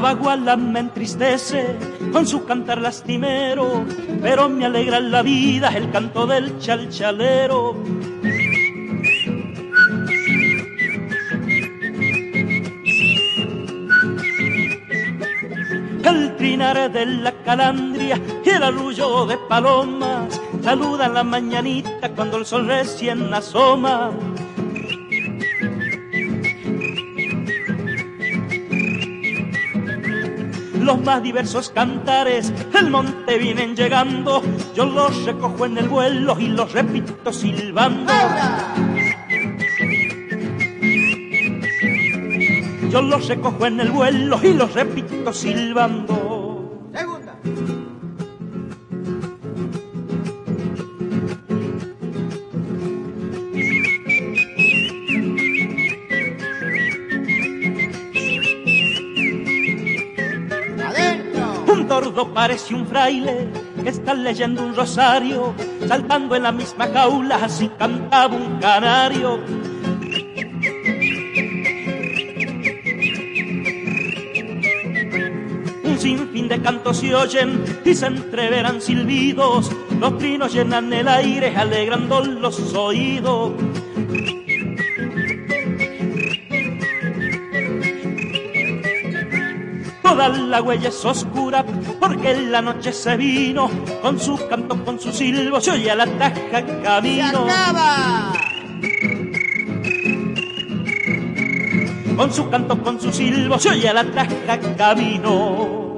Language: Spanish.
baguala me entristece con su cantar lastimero, pero me alegra en la vida el canto del chalchalero. El trinar de la calandria y el arrullo de palomas saludan la mañanita cuando el sol recién asoma. Los más diversos cantares del monte vienen llegando, yo los recojo en el vuelo y los repito silbando. Yo los recojo en el vuelo y los repito silbando. Segunda. Un tordo parece un fraile que está leyendo un rosario, saltando en la misma jaula, así cantaba un canario. Un sinfín de cantos se oyen y se entreveran silbidos, los trinos llenan el aire alegrando los oídos. Toda la huella es oscura porque en la noche se vino, con su canto, con su silbo, se oye a la taja camino. ¡Se acaba! Con su canto, con su silbo, se oye a la taja camino.